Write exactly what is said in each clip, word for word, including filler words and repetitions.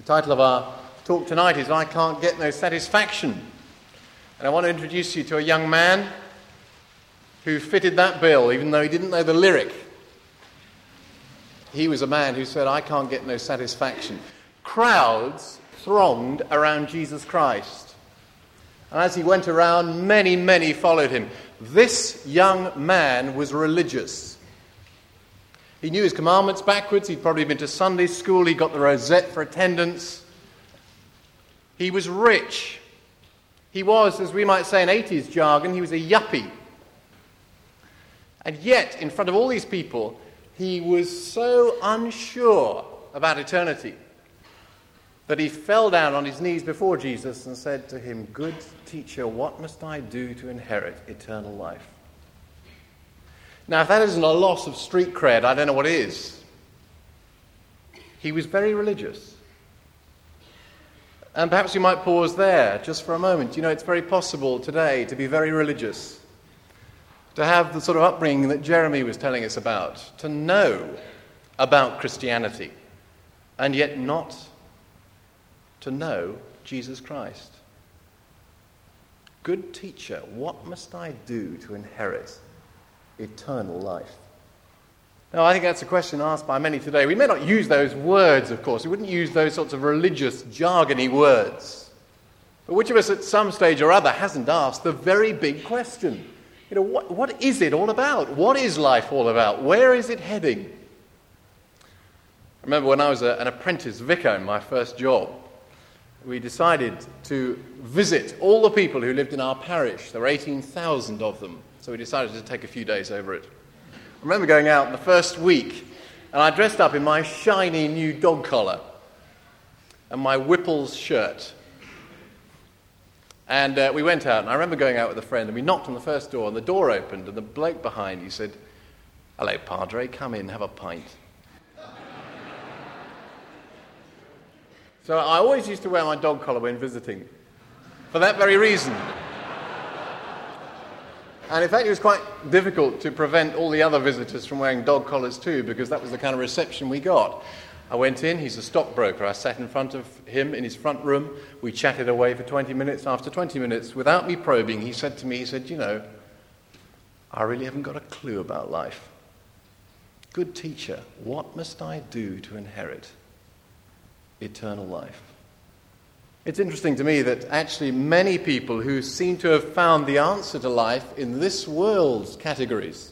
title of our talk tonight is I Can't Get No Satisfaction. And I want to introduce you to a young man who fitted that bill, even though he didn't know the lyric. He was a man who said, I can't get no satisfaction. Crowds thronged around Jesus Christ. And as he went around, many, many followed him. This young man was religious. He knew his commandments backwards. He'd probably been to Sunday school. He got the rosette for attendance. He was rich. He was, as we might say in eighties jargon, he was a yuppie. And yet, in front of all these people, he was so unsure about eternity that he fell down on his knees before Jesus and said to him, "Good teacher, what must I do to inherit eternal life?" Now, if that isn't a loss of street cred, I don't know what is. He was very religious. And perhaps you might pause there just for a moment. You know, it's very possible today to be very religious, to have the sort of upbringing that Jeremy was telling us about, to know about Christianity, and yet not to know Jesus Christ. Good teacher, what must I do to inherit eternal life? Now, I think that's a question asked by many today. We may not use those words, of course. We wouldn't use those sorts of religious, jargony words. But which of us at some stage or other hasn't asked the very big question? You know, what, what is it all about? What is life all about? Where is it heading? I remember when I was a, an apprentice vicar in my first job, we decided to visit all the people who lived in our parish. There were eighteen thousand of them, so we decided to take a few days over it. I remember going out in the first week, and I dressed up in my shiny new dog collar and my Whipples shirt. And uh, we went out, and I remember going out with a friend, and we knocked on the first door, and the door opened, and the bloke behind, he said, "Hello, Padre, come in, have a pint." So I always used to wear my dog collar when visiting, for that very reason. And in fact, it was quite difficult to prevent all the other visitors from wearing dog collars too, because that was the kind of reception we got. I went in, he's a stockbroker. I sat in front of him in his front room. We chatted away for twenty minutes. After twenty minutes, without me probing, he said to me, he said, "You know, I really haven't got a clue about life. Good teacher, what must I do to inherit eternal life?" It's interesting to me that actually many people who seem to have found the answer to life in this world's categories,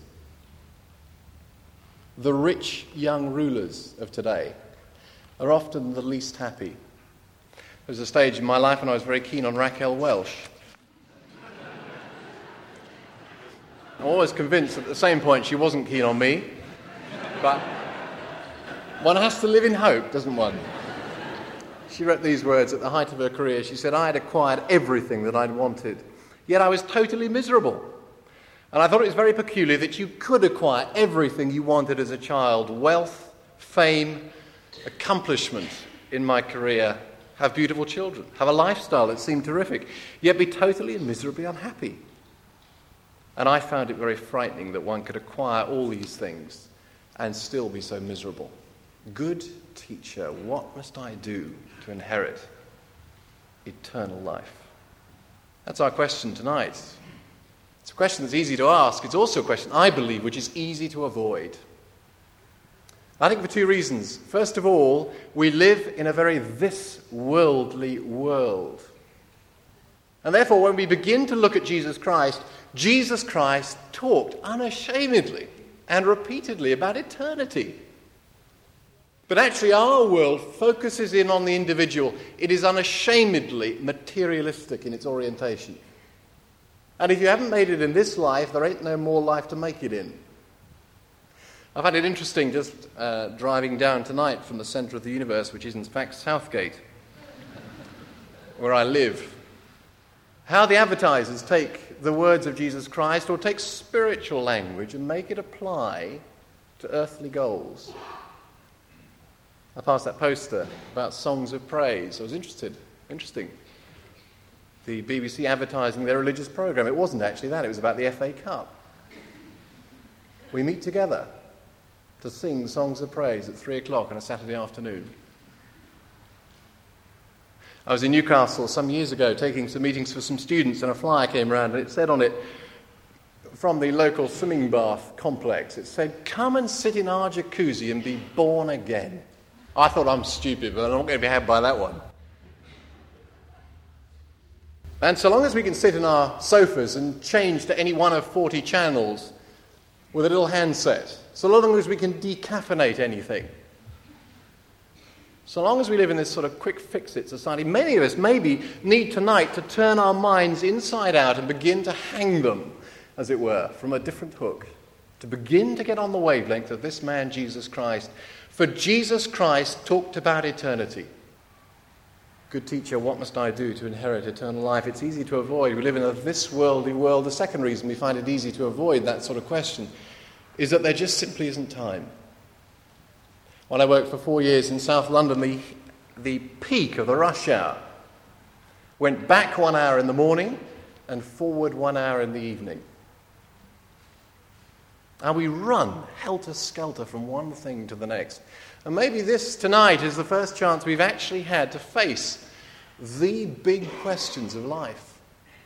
the rich young rulers of today, are often the least happy. There was a stage in my life when I was very keen on Raquel Welch. I'm always convinced at the same point she wasn't keen on me, but one has to live in hope, doesn't one? She wrote these words at the height of her career. She said, "I had acquired everything that I'd wanted, yet I was totally miserable. And I thought it was very peculiar that you could acquire everything you wanted as a child, wealth, fame, accomplishment in my career, have beautiful children, have a lifestyle that seemed terrific, yet be totally and miserably unhappy. And I found it very frightening that one could acquire all these things and still be so miserable. Good teacher, what must I do to inherit eternal life?" That's our question tonight. It's a question that's easy to ask. It's also a question, I believe, which is easy to avoid. I think for two reasons. First of all, we live in a very this-worldly world. And therefore, when we begin to look at Jesus Christ, Jesus Christ talked unashamedly and repeatedly about eternity. But actually our world focuses in on the individual. It is unashamedly materialistic in its orientation. And if you haven't made it in this life, there ain't no more life to make it in. I find it interesting just uh, driving down tonight from the centre of the universe, which is in fact Southgate, where I live, how the advertisers take the words of Jesus Christ or take spiritual language and make it apply to earthly goals. I passed that poster about songs of praise. I was interested. Interesting. The B B C advertising their religious programme. It wasn't actually that. It was about the F A Cup. We meet together to sing songs of praise at three o'clock on a Saturday afternoon. I was in Newcastle some years ago taking some meetings for some students, and a flyer came around and it said on it, from the local swimming bath complex, it said, "Come and sit in our jacuzzi and be born again." I thought, I'm stupid, but I'm not going to be had by that one. And so long as we can sit in our sofas and change to any one of forty channels with a little handset, so long as we can decaffeinate anything, so long as we live in this sort of quick fix-it society, many of us maybe need tonight to turn our minds inside out and begin to hang them, as it were, from a different hook, to begin to get on the wavelength of this man, Jesus Christ. For Jesus Christ talked about eternity. Good teacher, what must I do to inherit eternal life? It's easy to avoid. We live in a this worldly world. The second reason we find it easy to avoid that sort of question is that there just simply isn't time. When I worked for four years in South London, the, the peak of the rush hour went back one hour in the morning and forward one hour in the evening. And we run helter-skelter from one thing to the next. And maybe this tonight is the first chance we've actually had to face the big questions of life.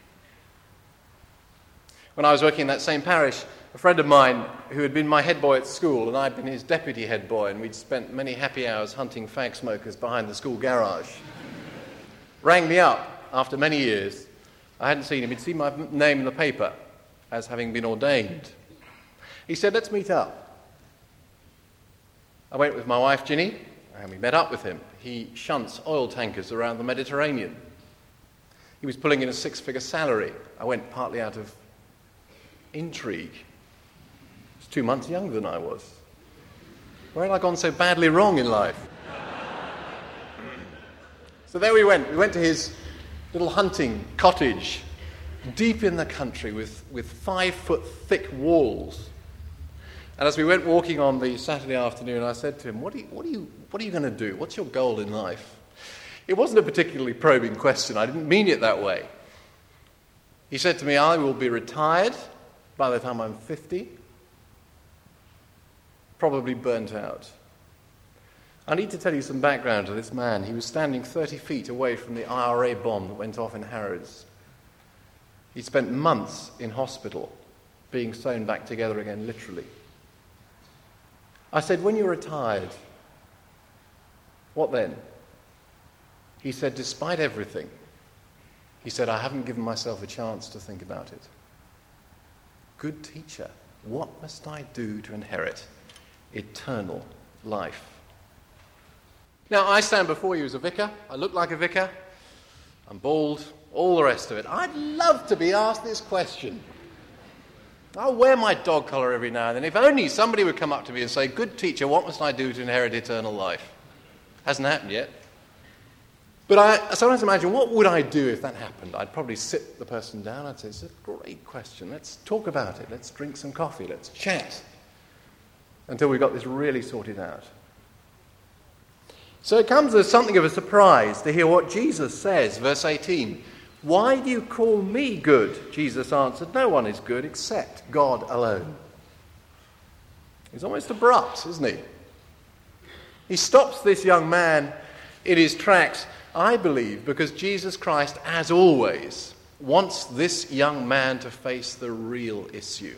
When I was working in that same parish, a friend of mine who had been my head boy at school, and I'd been his deputy head boy, and we'd spent many happy hours hunting fag smokers behind the school garage, rang me up after many years. I hadn't seen him. He'd seen my name in the paper as having been ordained. He said, "Let's meet up." I went with my wife, Ginny, and we met up with him. He shunts oil tankers around the Mediterranean. He was pulling in a six-figure salary. I went partly out of intrigue. He was two months younger than I was. Where had I gone so badly wrong in life? So there we went. We went to his little hunting cottage, deep in the country, with, with five-foot thick walls. And as we went walking on the Saturday afternoon, I said to him, what are you, what are you, what are you going to do? What's your goal in life? It wasn't a particularly probing question. I didn't mean it that way. He said to me, "I will be retired by the time I'm fifty, probably burnt out." I need to tell you some background to this man. He was standing thirty feet away from the I R A bomb that went off in Harrods. He spent months in hospital, being sewn back together again, literally. I said, "When you're retired, what then?" He said, "Despite everything," he said, "I haven't given myself a chance to think about it." Good teacher, what must I do to inherit eternal life? Now, I stand before you as a vicar. I look like a vicar. I'm bald, all the rest of it. I'd love to be asked this question. I'll wear my dog collar every now and then. If only somebody would come up to me and say, "Good teacher, what must I do to inherit eternal life?" Hasn't happened yet. But I sometimes imagine, what would I do if that happened? I'd probably sit the person down. I'd say, "It's a great question. Let's talk about it. Let's drink some coffee. Let's chat until we've got this really sorted out." So it comes as something of a surprise to hear what Jesus says, verse eighteen. "Why do you call me good?" Jesus answered, "No one is good except God alone." He's almost abrupt, isn't he? He stops this young man in his tracks, I believe, because Jesus Christ, as always, wants this young man to face the real issue.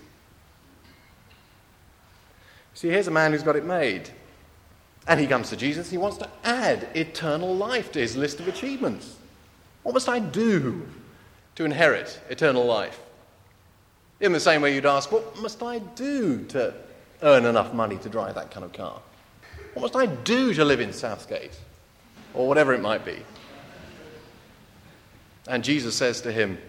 See, here's a man who's got it made. And he comes to Jesus, he wants to add eternal life to his list of achievements. What must I do to inherit eternal life? In the same way you'd ask, what must I do to earn enough money to drive that kind of car? What must I do to live in Southgate? Or whatever it might be. And Jesus says to him,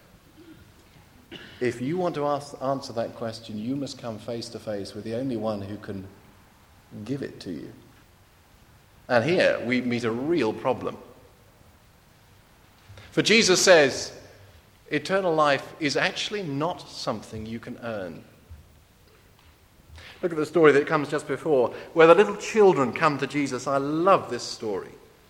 if you want to ask, answer that question, you must come face to face with the only one who can give it to you. And here we meet a real problem. For Jesus says, eternal life is actually not something you can earn. Look at the story that comes just before, where the little children come to Jesus. I love this story.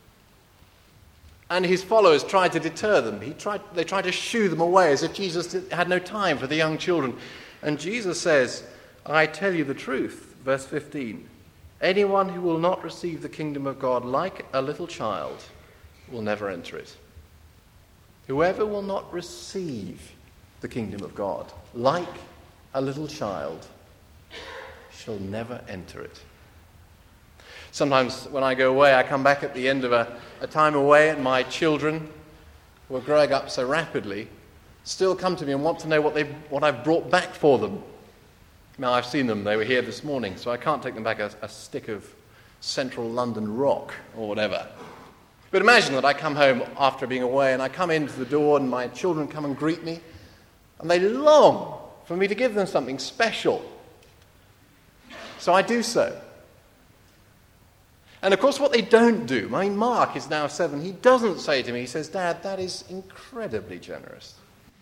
And his followers tried to deter them. He tried, they tried to shoo them away as if Jesus had no time for the young children. And Jesus says, I tell you the truth, verse fifteen, anyone who will not receive the kingdom of God like a little child will never enter it. Whoever will not receive the kingdom of God like a little child shall never enter it. Sometimes when I go away, I come back at the end of a, a time away, and my children, who are growing up so rapidly, still come to me and want to know what, they, what I've brought back for them. Now, I've seen them. They were here this morning, so I can't take them back a, a stick of central London rock or whatever. But imagine that I come home after being away, and I come into the door, and my children come and greet me, and they long for me to give them something special. So I do so. And of course, what they don't do, I mean, Mark is now seven, he doesn't say to me, he says, "Dad, that is incredibly generous."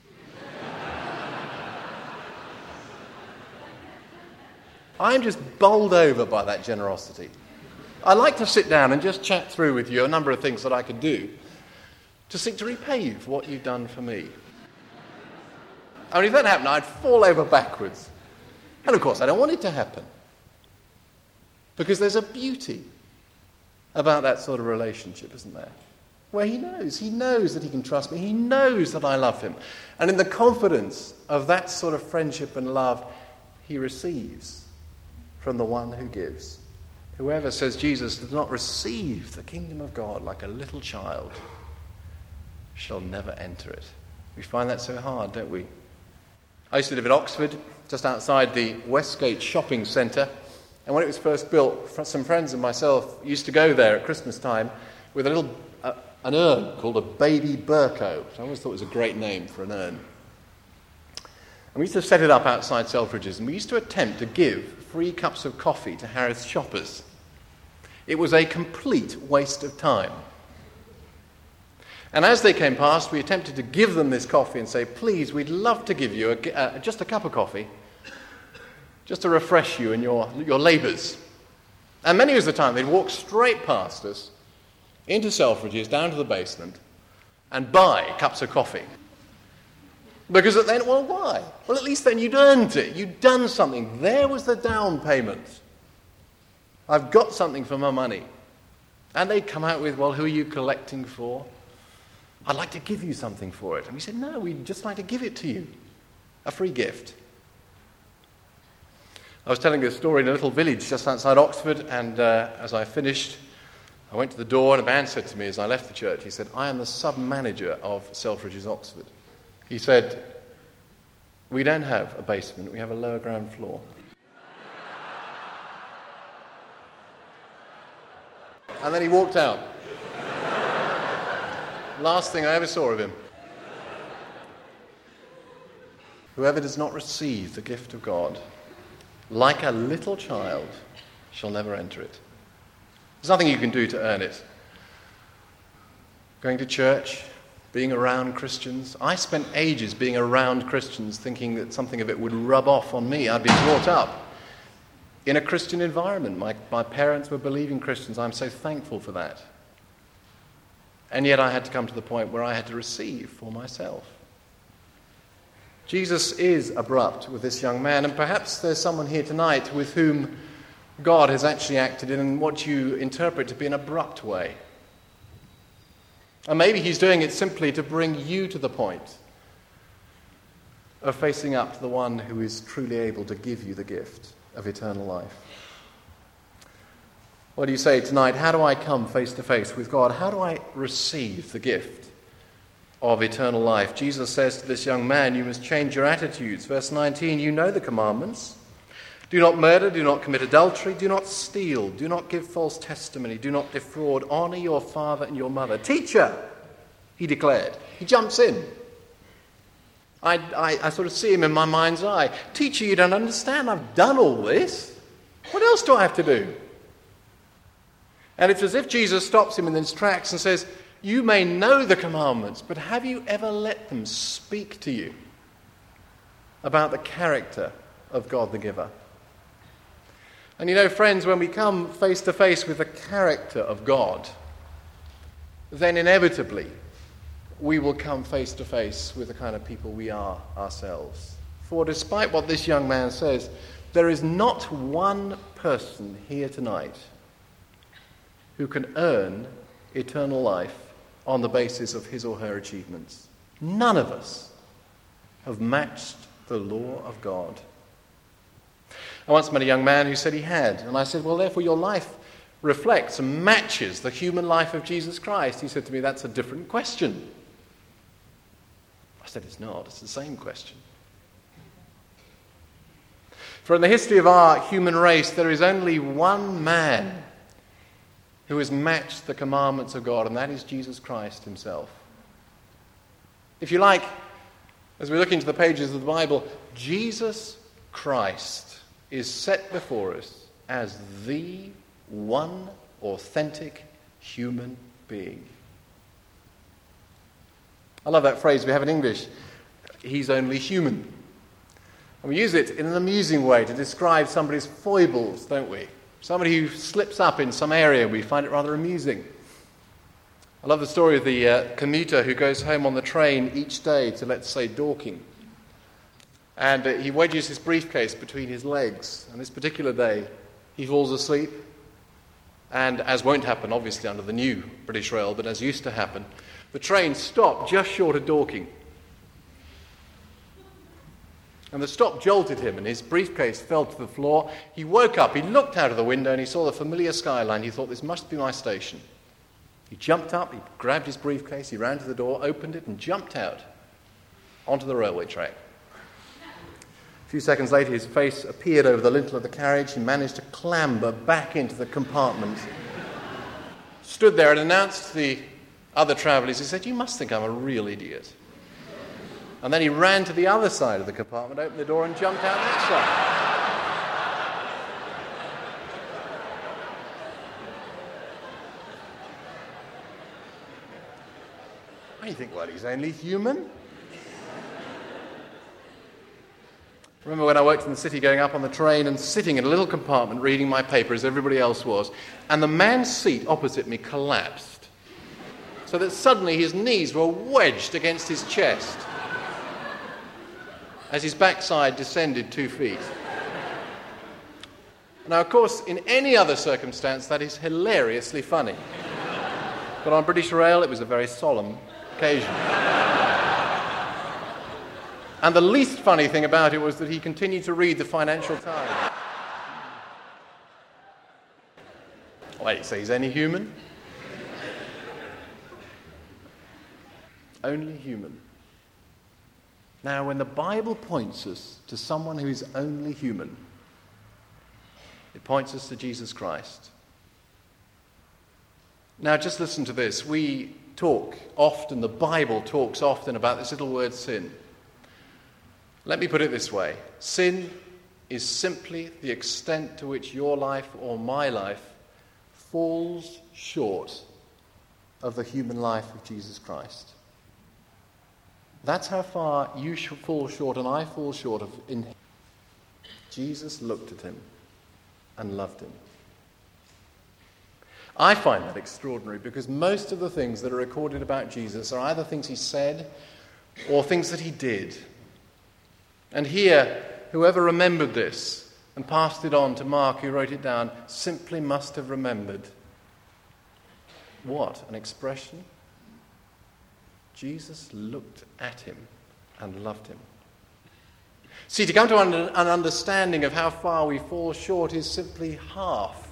I'm just bowled over by that generosity. I'd like to sit down and just chat through with you a number of things that I could do to seek to repay you for what you've done for me. I mean, if that happened, I'd fall over backwards. And of course, I don't want it to happen. Because there's a beauty about that sort of relationship, isn't there? Where he knows, he knows that he can trust me, he knows that I love him. And in the confidence of that sort of friendship and love, he receives from the one who gives. Whoever, says Jesus, does not receive the kingdom of God like a little child shall never enter it. We find that so hard, don't we? I used to live in Oxford, just outside the Westgate shopping centre. And when it was first built, some friends and myself used to go there at Christmas time with a little uh, an urn called a baby Burko, which I always thought was a great name for an urn. And we used to set it up outside Selfridges, and we used to attempt to give free cups of coffee to Harris shoppers. It was a complete waste of time. And as they came past, we attempted to give them this coffee and say, "Please, we'd love to give you a, uh, just a cup of coffee, just to refresh you in your, your labours." And many of the time, they'd walk straight past us, into Selfridges, down to the basement, and buy cups of coffee. Because then, well, why? Well, at least then you'd earned it. You'd done something. There was the down payment. I've got something for my money. And they'd come out with, "Well, who are you collecting for?" "I'd like to give you something for it." And we said, "No, we'd just like to give it to you. A free gift." I was telling this story in a little village just outside Oxford, and uh, as I finished, I went to the door, and a man said to me as I left the church, he said, "I am the sub-manager of Selfridges Oxford." He said, "We don't have a basement, we have a lower ground floor." And then he walked out. Last thing I ever saw of him. Whoever does not receive the gift of God, like a little child, shall never enter it. There's nothing you can do to earn it. Going to church, being around Christians. I spent ages being around Christians thinking that something of it would rub off on me. I'd been brought up in a Christian environment. My, my parents were believing Christians. I'm so thankful for that. And yet I had to come to the point where I had to receive for myself. Jesus is abrupt with this young man, and perhaps there's someone here tonight with whom God has actually acted in what you interpret to be an abrupt way. And maybe he's doing it simply to bring you to the point of facing up to the one who is truly able to give you the gift of eternal life. What do you say tonight? How do I come face to face with God? How do I receive the gift of eternal life? Jesus says to this young man, you must change your attitudes. Verse nineteen, you know the commandments. Do not murder, do not commit adultery, do not steal, do not give false testimony, do not defraud, honor your father and your mother. Teacher, he declared. He jumps in. I, I, I sort of see him in my mind's eye. Teacher, you don't understand. I've done all this. What else do I have to do? And it's as if Jesus stops him in his tracks and says, you may know the commandments, but have you ever let them speak to you about the character of God the giver? And you know, friends, when we come face to face with the character of God, then inevitably we will come face to face with the kind of people we are ourselves. For despite what this young man says, there is not one person here tonight who can earn eternal life on the basis of his or her achievements. None of us have matched the law of God. I once met a young man who said he had, and I said, well, therefore your life reflects and matches the human life of Jesus Christ. He said to me, that's a different question. I said, it's not, it's the same question. For in the history of our human race, there is only one man who has matched the commandments of God, and that is Jesus Christ himself. If you like, as we look into the pages of the Bible, Jesus Christ is set before us as the one authentic human being. I love that phrase we have in English, he's only human. And we use it in an amusing way to describe somebody's foibles, don't we? Somebody who slips up in some area, we find it rather amusing. I love the story of the uh, commuter who goes home on the train each day to, let's say, Dorking. And uh, he wedges his briefcase between his legs. And this particular day, he falls asleep. And as won't happen, obviously, under the new British Rail, but as used to happen, the train stopped just short of Dorking. And the stop jolted him, and his briefcase fell to the floor. He woke up, he looked out of the window, and he saw the familiar skyline. He thought, this must be my station. He jumped up, he grabbed his briefcase, he ran to the door, opened it, and jumped out onto the railway track. A few seconds later, his face appeared over the lintel of the carriage. He managed to clamber back into the compartment, stood there and announced to the other travellers, he said, you must think I'm a real idiot. And then he ran to the other side of the compartment, opened the door and jumped out that side. And you think, well, he's only human. Remember when I worked in the city, going up on the train and sitting in a little compartment reading my paper as everybody else was, and the man's seat opposite me collapsed, so that suddenly his knees were wedged against his chest as his backside descended two feet. Now, of course, in any other circumstance, that is hilariously funny. But on British Rail, it was a very solemn occasion. And the least funny thing about it was that he continued to read the Financial Times. Wait, so he's only human? Only human. Now, when the Bible points us to someone who is only human, it points us to Jesus Christ. Now, just listen to this. We talk often, the Bible talks often about this little word sin. Let me put it this way. Sin is simply the extent to which your life or my life falls short of the human life of Jesus Christ. That's how far you fall short and I fall short of in him. Jesus looked at him and loved him. I find that extraordinary because most of the things that are recorded about Jesus are either things he said or things that he did. And here, whoever remembered this and passed it on to Mark, who wrote it down, simply must have remembered. What an expression. Jesus looked at him and loved him. See, to come to an understanding of how far we fall short is simply half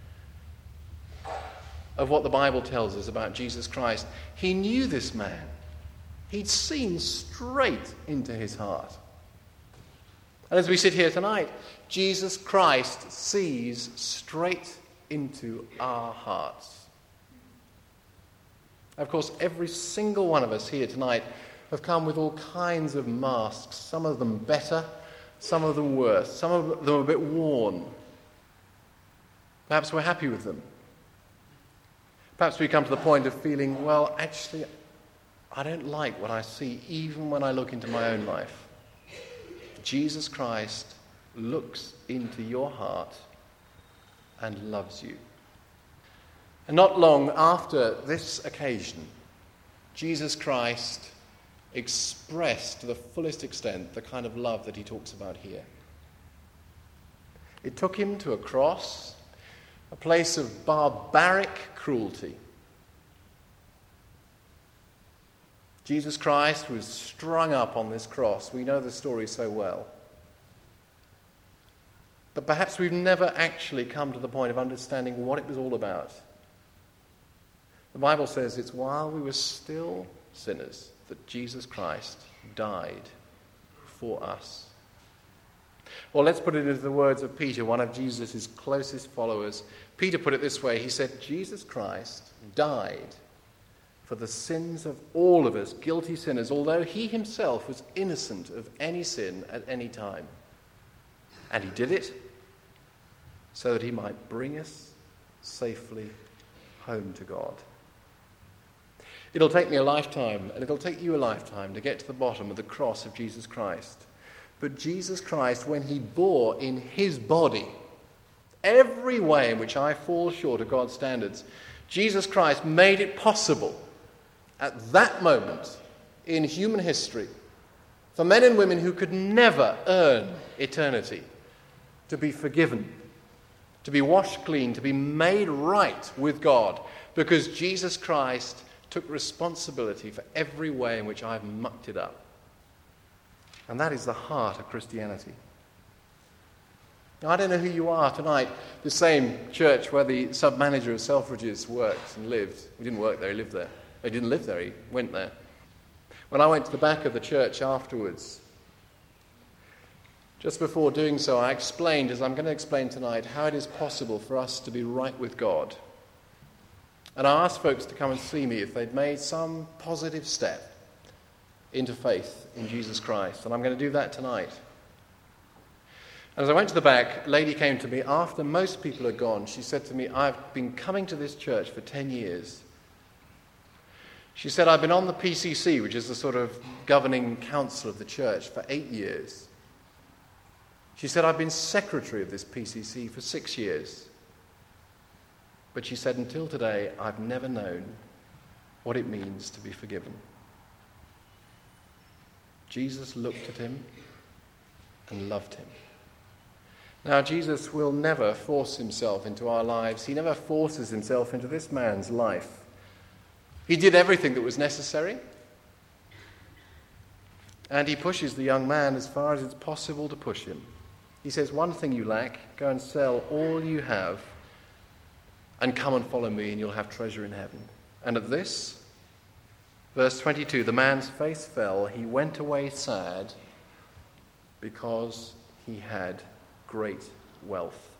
of what the Bible tells us about Jesus Christ. He knew this man. He'd seen straight into his heart. And as we sit here tonight, Jesus Christ sees straight into our hearts. Of course, every single one of us here tonight have come with all kinds of masks, some of them better, some of them worse, some of them a bit worn. Perhaps we're happy with them. Perhaps we come to the point of feeling, well, actually, I don't like what I see, even when I look into my own life. Jesus Christ looks into your heart and loves you. And not long after this occasion, Jesus Christ expressed to the fullest extent the kind of love that he talks about here. It took him to a cross, a place of barbaric cruelty. Jesus Christ was strung up on this cross. We know the story so well. But perhaps we've never actually come to the point of understanding what it was all about. The Bible says it's while we were still sinners that Jesus Christ died for us. Well, let's put it into the words of Peter, one of Jesus' closest followers. Peter put it this way. He said, Jesus Christ died for the sins of all of us, guilty sinners, although he himself was innocent of any sin at any time. And he did it so that he might bring us safely home to God. It'll take me a lifetime, and it'll take you a lifetime to get to the bottom of the cross of Jesus Christ. But Jesus Christ, when he bore in his body every way in which I fall short of God's standards, Jesus Christ made it possible at that moment in human history for men and women who could never earn eternity to be forgiven, to be washed clean, to be made right with God, because Jesus Christ took responsibility for every way in which I've mucked it up. And that is the heart of Christianity. Now, I don't know who you are tonight. The same church where the sub-manager of Selfridges worked and lived. He didn't work there, he lived there. He didn't live there, he went there. When I went to the back of the church afterwards, just before doing so, I explained, as I'm going to explain tonight, how it is possible for us to be right with God. And I asked folks to come and see me if they'd made some positive step into faith in Jesus Christ. And I'm going to do that tonight. And as I went to the back, a lady came to me after most people had gone. She said to me, I've been coming to this church for ten years. She said, I've been on the P C C, which is the sort of governing council of the church, for eight years. She said, I've been secretary of this P C C for six years. But she said, until today, I've never known what it means to be forgiven. Jesus looked at him and loved him. Now, Jesus will never force himself into our lives. He never forces himself into this man's life. He did everything that was necessary. And he pushes the young man as far as it's possible to push him. He says, one thing you lack, go and sell all you have and come and follow me, and you'll have treasure in heaven. And at this, verse twenty-two, the man's face fell. He went away sad because he had great wealth.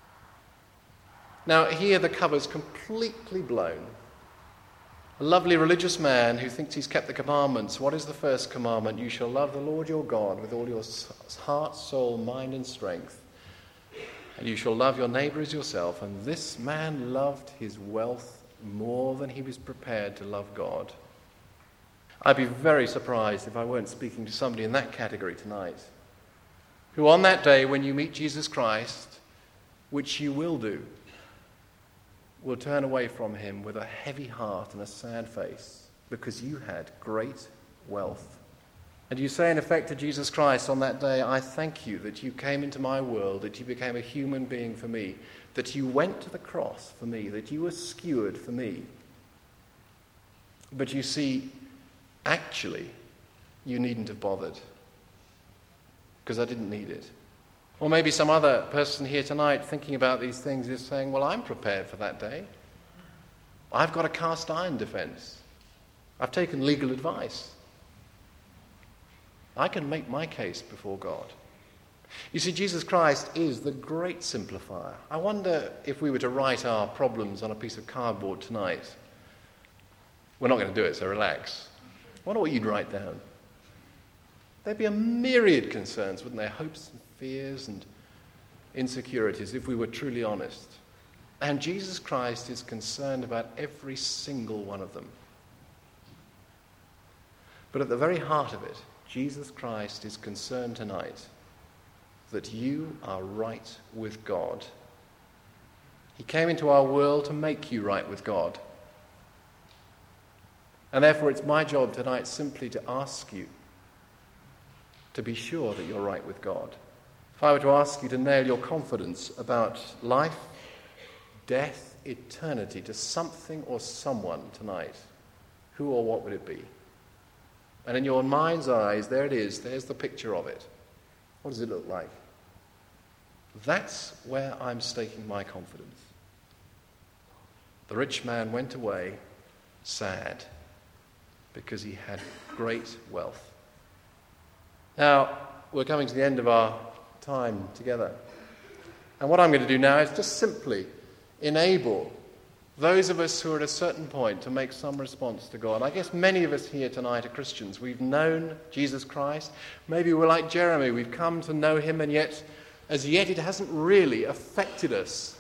Now, here the cover's completely blown. A lovely religious man who thinks he's kept the commandments. What is the first commandment? You shall love the Lord your God with all your heart, soul, mind, and strength. And you shall love your neighbor as yourself. And this man loved his wealth more than he was prepared to love God. I'd be very surprised if I weren't speaking to somebody in that category tonight, who on that day when you meet Jesus Christ, which you will do, will turn away from him with a heavy heart and a sad face because you had great wealth. And you say in effect to Jesus Christ on that day, I thank you that you came into my world, that you became a human being for me, that you went to the cross for me, that you were skewered for me. But you see, actually, you needn't have bothered because I didn't need it. Or maybe some other person here tonight thinking about these things is saying, well, I'm prepared for that day. I've got a cast iron defense. I've taken legal advice. I can make my case before God. You see, Jesus Christ is the great simplifier. I wonder if we were to write our problems on a piece of cardboard tonight. We're not going to do it, so relax. I wonder what you'd write down. There'd be a myriad concerns, wouldn't there? Hopes and fears and insecurities, if we were truly honest. And Jesus Christ is concerned about every single one of them. But at the very heart of it, Jesus Christ is concerned tonight that you are right with God. He came into our world to make you right with God. And therefore it's my job tonight simply to ask you to be sure that you're right with God. If I were to ask you to nail your confidence about life, death, eternity to something or someone tonight, who or what would it be? And in your mind's eyes, there it is. There's the picture of it. What does it look like? That's where I'm staking my confidence. The rich man went away sad because he had great wealth. Now, we're coming to the end of our time together. And what I'm going to do now is just simply enable those of us who are at a certain point to make some response to God. I guess many of us here tonight are Christians. We've known Jesus Christ. Maybe we're like Jeremy. We've come to know him, and yet, as yet, it hasn't really affected us.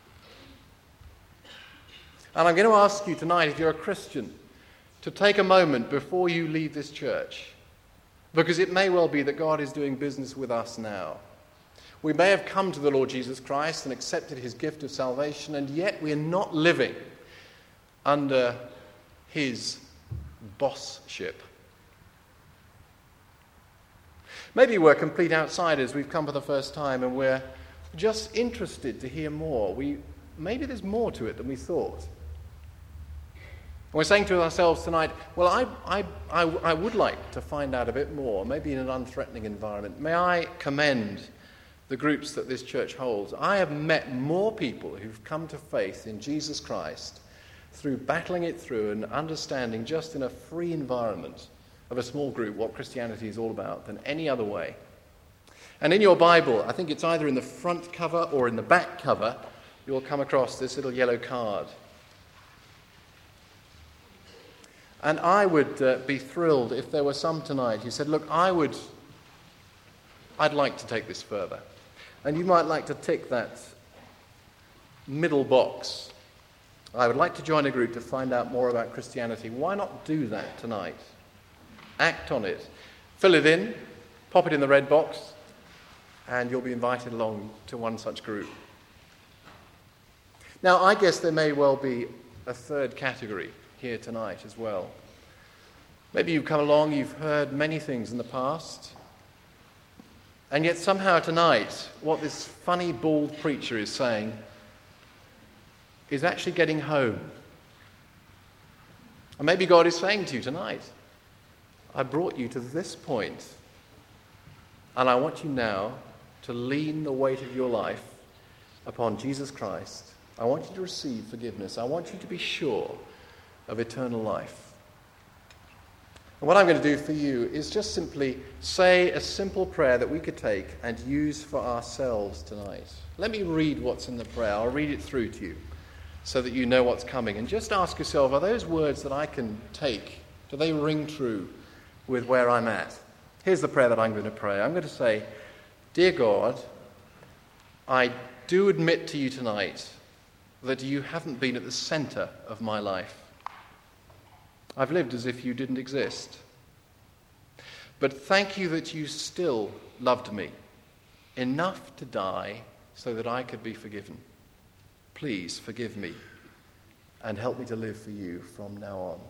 And I'm going to ask you tonight, if you're a Christian, to take a moment before you leave this church, because it may well be that God is doing business with us now. We may have come to the Lord Jesus Christ and accepted his gift of salvation, and yet we are not living under his bossship. Maybe we're complete outsiders. We've come for the first time and we're just interested to hear more. We, maybe there's more to it than we thought. We're saying to ourselves tonight, well, I, I, I, I would like to find out a bit more, maybe in an unthreatening environment. May I commend the groups that this church holds? I have met more people who've come to faith in Jesus Christ through battling it through and understanding just in a free environment of a small group what Christianity is all about than any other way. And in your Bible, I think it's either in the front cover or in the back cover, you'll come across this little yellow card. And I would uh, be thrilled if there were some tonight who said, look, I would, I'd like to take this further. And you might like to tick that middle box. I would like to join a group to find out more about Christianity. Why not do that tonight? Act on it. Fill it in, pop it in the red box, and you'll be invited along to one such group. Now, I guess there may well be a third category here tonight as well. Maybe you've come along, you've heard many things in the past, and yet somehow tonight, what this funny, bald preacher is saying is actually getting home. And maybe God is saying to you tonight, I brought you to this point, and I want you now to lean the weight of your life upon Jesus Christ. I want you to receive forgiveness. I want you to be sure of eternal life. And what I'm going to do for you is just simply say a simple prayer that we could take and use for ourselves tonight. Let me read what's in the prayer. I'll read it through to you so that you know what's coming. And just ask yourself, are those words that I can take, do they ring true with where I'm at? Here's the prayer that I'm going to pray. I'm going to say, Dear God, I do admit to you tonight that you haven't been at the center of my life. I've lived as if you didn't exist. But thank you that you still loved me enough to die so that I could be forgiven. Please forgive me and help me to live for you from now on.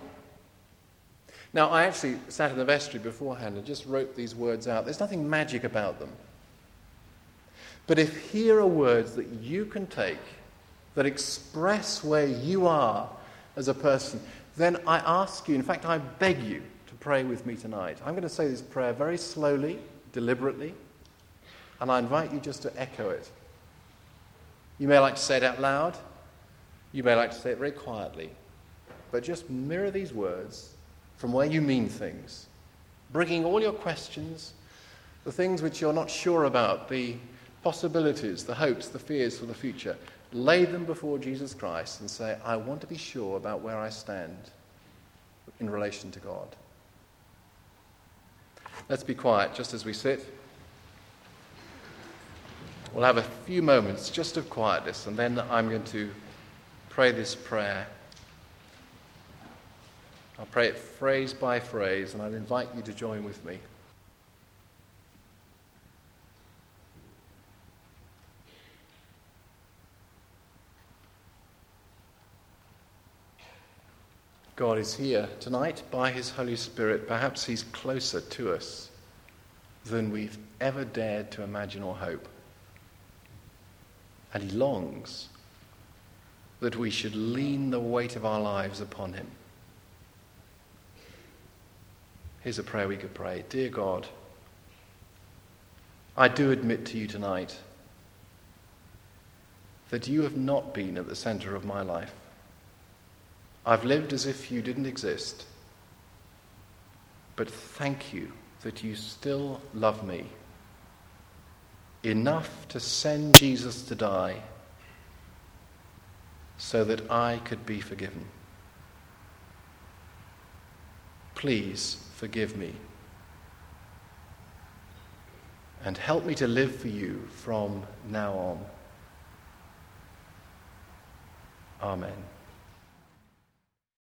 Now, I actually sat in the vestry beforehand and just wrote these words out. There's nothing magic about them. But if here are words that you can take that express where you are as a person, then I ask you, in fact, I beg you to pray with me tonight. I'm going to say this prayer very slowly, deliberately, and I invite you just to echo it. You may like to say it out loud. You may like to say it very quietly. But just mirror these words from where you mean things, bringing all your questions, the things which you're not sure about, the possibilities, the hopes, the fears for the future. Lay them before Jesus Christ and say, I want to be sure about where I stand in relation to God. Let's be quiet just as we sit. We'll have a few moments just of quietness, and then I'm going to pray this prayer. I'll pray it phrase by phrase, and I'd invite you to join with me. God is here tonight by his Holy Spirit. Perhaps he's closer to us than we've ever dared to imagine or hope. And he longs that we should lean the weight of our lives upon him. Here's a prayer we could pray. Dear God, I do admit to you tonight that you have not been at the center of my life. I've lived as if you didn't exist. But thank you that you still love me enough to send Jesus to die so that I could be forgiven. Please forgive me and help me to live for you from now on. Amen.